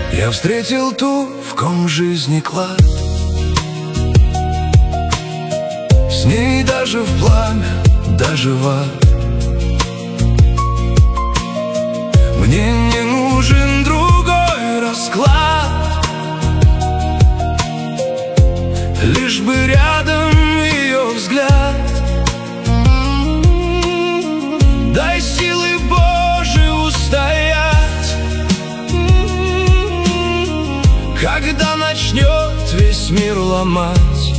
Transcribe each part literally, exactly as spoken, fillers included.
Я встретил ту, в ком жизни клад, с ней даже в пламя, даже в ад. Мне не нужен другой расклад, лишь бы рядом ее взгляд. Дай силы Божьей устоять, когда начнет весь мир ломать.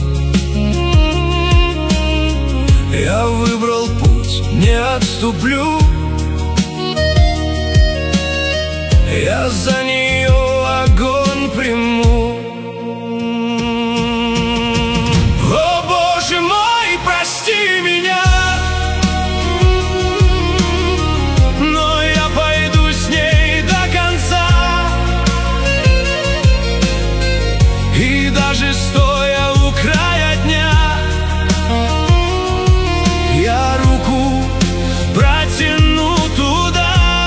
Я выбрал путь, не отступлю. Я за нее огонь приму. О, Боже мой, прости меня, но я пойду с ней до конца. И даже стоя у края дня, я руку протяну туда,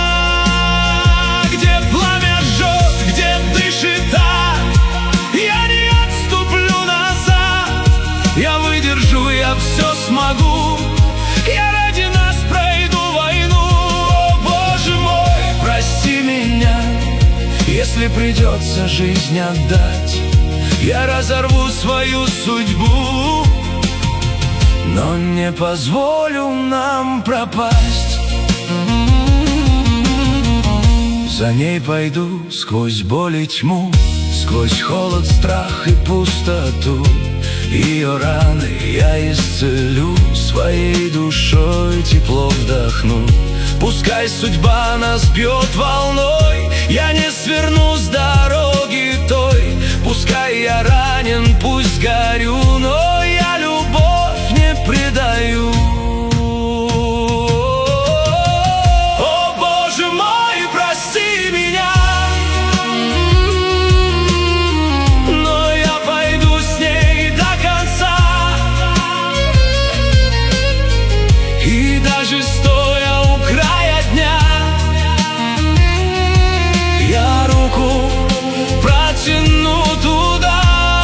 где пламя жжет, где дышит так. Я не отступлю назад, я выдержу, я все смогу. Я ради нас пройду войну. О, Боже мой, прости меня, если придется жизнь отдать. Я разорву свою судьбу, но не позволю нам пропасть. За ней пойду сквозь боль и тьму, сквозь холод, страх и пустоту. Ее раны я исцелю, своей душой тепло вдохну. Пускай судьба нас бьет волной, я не сверну с дороги той. Пускай я ранен, пусть горю, но я любовь не предаю. О, Боже мой, прости меня, но я пойду с ней до конца. И даже стоя у края дня, я руку протяну туда,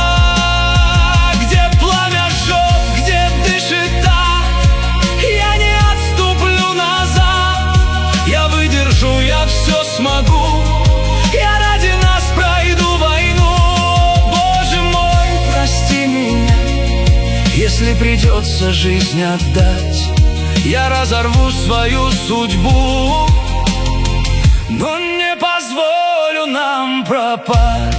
где пламя жжет, где дышит так. Я не отступлю назад, я выдержу, я все смогу. Я ради нас пройду войну. Боже мой, прости меня, если придется жизнь отдать. Я разорву свою судьбу, но не позволю нам пропасть.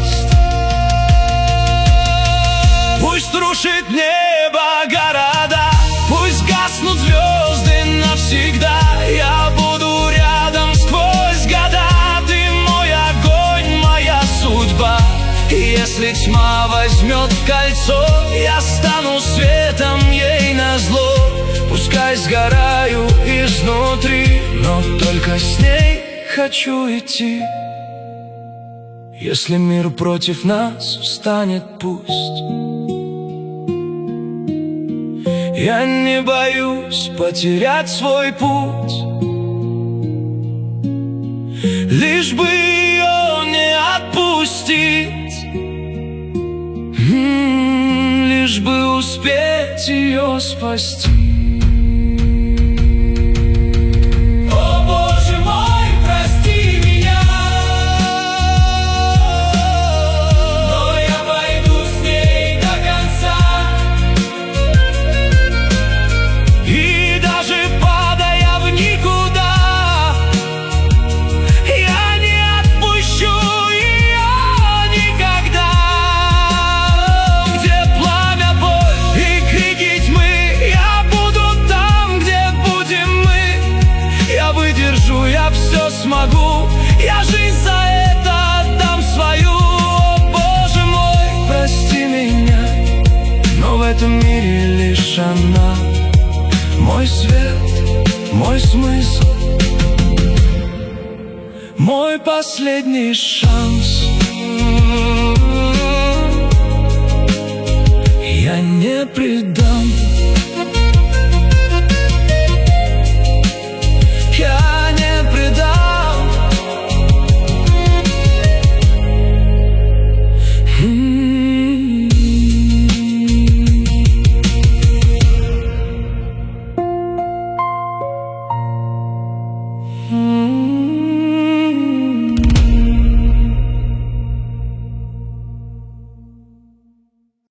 Пусть рушит небо города, пусть гаснут звезды навсегда. Я буду рядом сквозь года, ты мой огонь, моя судьба. И если тьма возьмет в кольцо, я стану светом ей назло. Пускай сгораю изнутри, но только с ней хочу идти. Если мир против нас встанет, пусть. Я не боюсь потерять свой путь, лишь бы ее не отпустить, м-м, лишь бы успеть ее спасти. Я все смогу, я жизнь за это отдам свою. О, Боже мой, прости меня, но в этом мире лишь она. Мой свет, мой смысл, мой последний шанс. Я не предам.